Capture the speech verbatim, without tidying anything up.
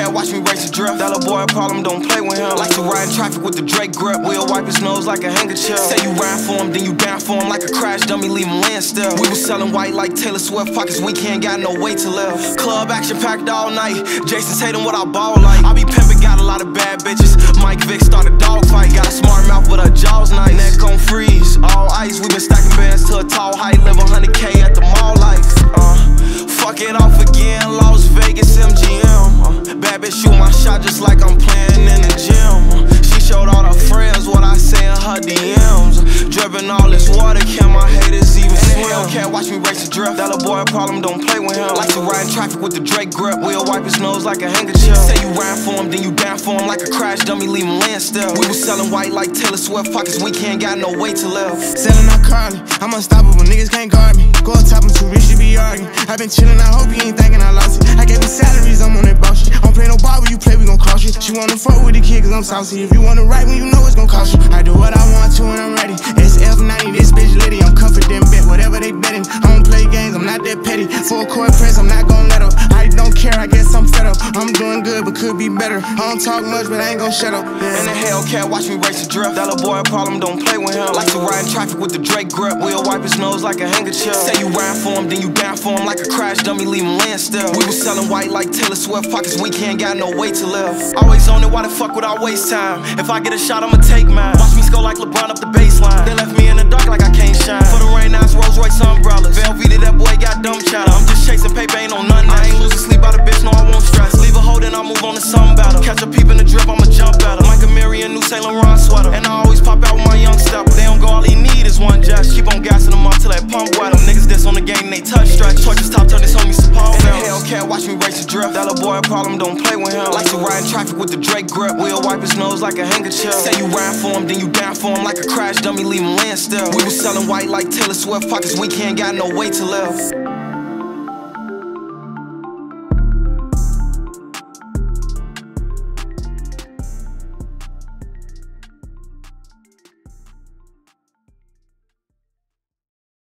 can't watch me race a drift. That little boy a problem, don't play with him. Like to ride in traffic with the Drake grip. We'll wipe his nose like a handkerchief. Say you ride for him, then you down for him like a crash dummy, leave him laying still. We was selling white like Taylor Swift, pockets we can't got no way to live. Club action packed all night. Jason Tatum what I ball like. I be pimpin', got a lot of bad bitches. Mike Vick start a dog fight. Got a smart mouth but her jaws nice. Neck on freeze, all ice. We been stacking bands to a tall height. Live one hundred K at the mall life. Uh, fuck it off again, Las Vegas M G M. Uh, bad bitch shoot my shot just like I'm playing in the gym. Uh, she showed all her friends what I say in her D Ms. Uh, dripping all this water, can my haters even swim? Can't watch me race a drift. That little boy a problem, don't play with him. Like to ride in traffic with the Drake grip. We'll wipe his nose like a handkerchief. Say you ride for him, then you down for him like a crash dummy, leave him laying still. We was selling white like Taylor Swift, pockets we can't got no way to live. Selling out Carly, I'm unstoppable, niggas can't guard me. Go up top, I'm too rich to be arguing. I been chillin', I hope you ain't thinking I lost it. I gave him salaries, I'm on that boss shit. I don't play no ball, when you play, we gon' cross you. She wanna fuck with the kid, cause I'm saucy. If you wanna write when you know it's gon' cost you. I do what I want to when I'm ready. S F ninety, this bitch litty, I'm confident, bet whatever they betting. I don't play games, I'm not that petty. Full court press, I'm not gon' let up. I don't care, I guess I'm fed up. I'm doing good, but could be better. I don't talk much, but I ain't gon' shut up. Yeah. In the Hellcat, watch me race a drift. That little boy a problem, don't play with him. Like to ride in traffic with the Drake grip. We'll wipe his nose like a handkerchief. Say you ride for him, then you down for him like a crash dummy, leave him laying still. We was selling white like Taylor Swift, pockets we can't got no way to live. Always on it, why the fuck would I waste time? If I get a shot, I'ma take mine. Watch me score like LeBron up the baseline. They left me in the dark like I can't shine. For the rain, nice Rolls Royce umbrellas. Velveeta, that boy got dumb chatter. I'm just chasing paper, ain't on nothing. I ain't losing sleep by the bitch, no I won't stress. Leave a hold and I'll move on to something better. Catch a peep in the drip, I'ma jump at her. Mike Amiri and new Saint Laurent sweater. And I always pop out with my young stepper. They don't go, all he need is one just. Keep on gassing them up till that pump wet them. Niggas diss on the game, they touch stretch. Torches top, turn this homie support. In the Hellcat, watch me race a drift. That little boy a problem, don't play with him. Like to ride in traffic with the Drake grip. We'll wipe his nose like a handkerchief. Say you ride for him, then you down for him like a crash dummy, leave him laying still. We was selling white like Taylor Swift, pockets we can't got no way to live.